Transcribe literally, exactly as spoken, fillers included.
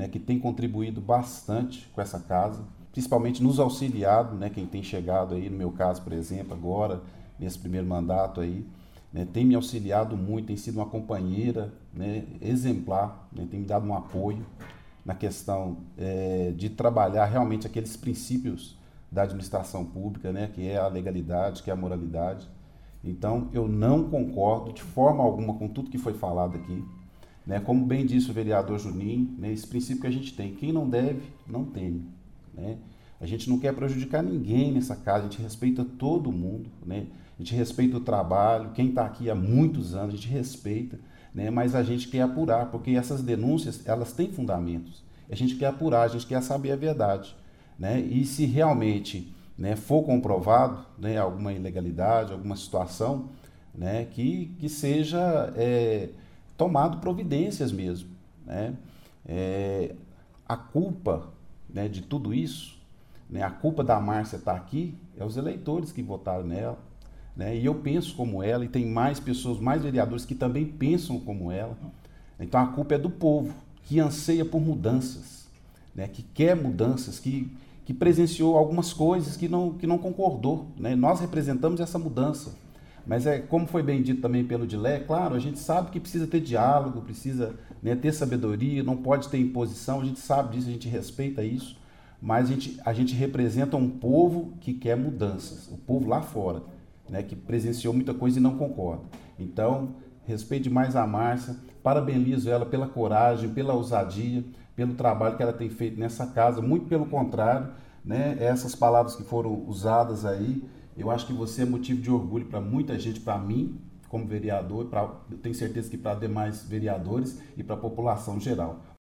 né, que tem contribuído bastante com essa casa, principalmente nos auxiliado, né, quem tem chegado aí, no meu caso, por exemplo, agora, nesse primeiro mandato aí, né, tem me auxiliado muito, tem sido uma companheira, né, exemplar, né, tem me dado um apoio na questão é, de trabalhar realmente aqueles princípios da administração pública, né, que é a legalidade, que é a moralidade. Então, eu não concordo de forma alguma com tudo que foi falado aqui. Né? Como bem disse o vereador Juninho, né, esse princípio que a gente tem, quem não deve, não teme. Né? A gente não quer prejudicar ninguém nessa casa, a gente respeita todo mundo, né? A gente respeita o trabalho, quem está aqui há muitos anos, a gente respeita, né? Mas a gente quer apurar, porque essas denúncias, elas têm fundamentos. A gente quer apurar, a gente quer saber a verdade. Né? E se realmente, né, for comprovado, né, alguma ilegalidade, alguma situação, né, que, que seja é, tomado providências mesmo. Né? É, a culpa, né, de tudo isso, né, a culpa da Márcia estar aqui é os eleitores que votaram nela. Né? E eu penso como ela, e tem mais pessoas, mais vereadores que também pensam como ela. Então a culpa é do povo, que anseia por mudanças, né, que quer mudanças, que, que presenciou algumas coisas que não, que não concordou. Né? Nós representamos essa mudança. Mas, é, como foi bem dito também pelo Dilé, claro, a gente sabe que precisa ter diálogo, precisa, né, ter sabedoria, não pode ter imposição, a gente sabe disso, a gente respeita isso, mas a gente, a gente representa um povo que quer mudanças, o povo lá fora, né, que presenciou muita coisa e não concorda. Então, respeite mais a Márcia, parabenizo ela pela coragem, pela ousadia, pelo trabalho que ela tem feito nessa casa, muito pelo contrário, né, essas palavras que foram usadas aí, eu acho que você é motivo de orgulho para muita gente, para mim, como vereador, pra, eu tenho certeza que para demais vereadores e para a população geral.